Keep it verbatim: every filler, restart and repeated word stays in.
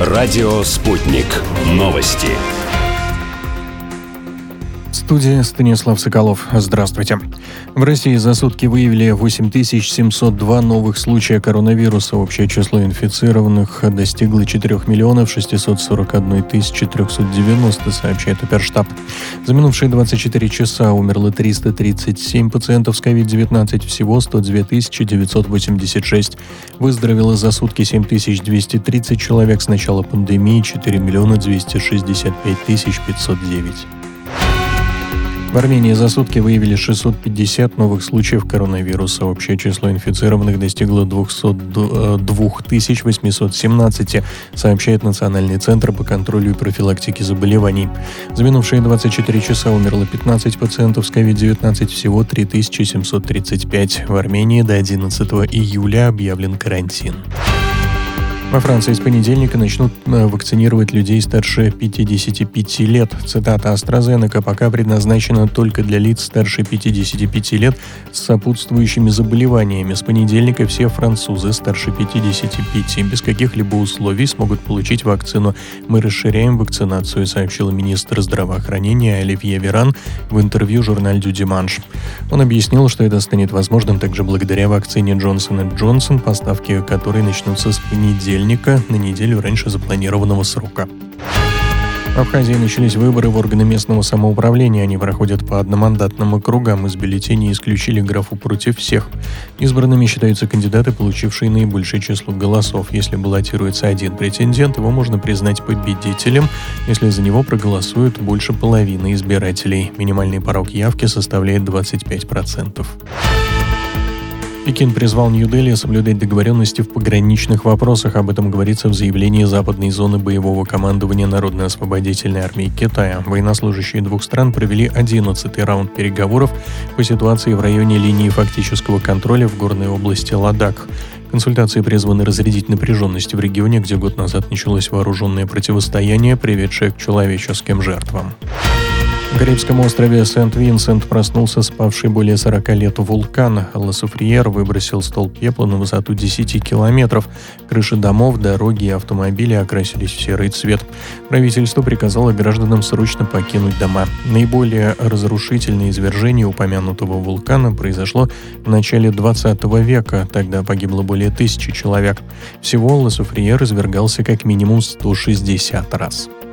Радио «Спутник». Новости. В студии Станислав Соколов. Здравствуйте. В России за сутки выявили восемь тысяч семьсот два новых случая коронавируса. Общее число инфицированных достигло четыре миллиона шестьсот сорок одна тысяча триста девяносто, сообщает Оперштаб. За минувшие двадцать четыре часа умерло триста тридцать семь пациентов с ковид девятнадцать, всего сто две тысячи девятьсот восемьдесят шесть. Выздоровело за сутки семь тысяч двести тридцать человек, с начала пандемии четыре миллиона двести шестьдесят пять тысяч пятьсот девять. В Армении за сутки выявили шестьсот пятьдесят новых случаев коронавируса. Общее число инфицированных достигло двести два тысячи восемьсот семнадцать, сообщает Национальный центр по контролю и профилактике заболеваний. За минувшие двадцать четыре часа умерло пятнадцать пациентов с ковид девятнадцать, всего три тысячи семьсот тридцать пять. В Армении до одиннадцатого июля объявлен карантин. Во Франции с понедельника начнут вакцинировать людей старше пятидесяти пяти лет. Цитата: AstraZeneca пока предназначена только для лиц старше пятидесяти пяти лет с сопутствующими заболеваниями. С понедельника все французы старше пятидесяти пяти без каких-либо условий смогут получить вакцину. Мы расширяем вакцинацию, сообщил министр здравоохранения Оливье Веран в интервью журналу Диманш. Он объяснил, что это станет возможным также благодаря вакцине Джонсон энд Джонсон, поставки которой начнутся с понедельника на неделю раньше запланированного срока. В Абхазии начались выборы в органы местного самоуправления. Они проходят по одномандатным округам. Из бюллетеней исключили графу «против всех». Избранными считаются кандидаты, получившие наибольшее число голосов. Если баллотируется один претендент, его можно признать победителем, если за него проголосуют больше половины избирателей. Минимальный порог явки составляет двадцать пять процентов. Пекин призвал Нью-Дели соблюдать договоренности в пограничных вопросах. Об этом говорится в заявлении Западной зоны боевого командования Народно-освободительной армии Китая. Военнослужащие двух стран провели одиннадцатый раунд переговоров по ситуации в районе линии фактического контроля в горной области Ладак. Консультации призваны разрядить напряженность в регионе, где год назад началось вооруженное противостояние, приведшее к человеческим жертвам. На Карибском острове Сент-Винсент проснулся спавший более сорока лет вулкан. Ла-Суфриер выбросил столб пепла на высоту десяти километров. Крыши домов, дороги и автомобили окрасились в серый цвет. Правительство приказало гражданам срочно покинуть дома. Наиболее разрушительное извержение упомянутого вулкана произошло в начале двадцатого века. Тогда погибло более тысячи человек. Всего Ла-Суфриер извергался как минимум сто шестьдесят раз.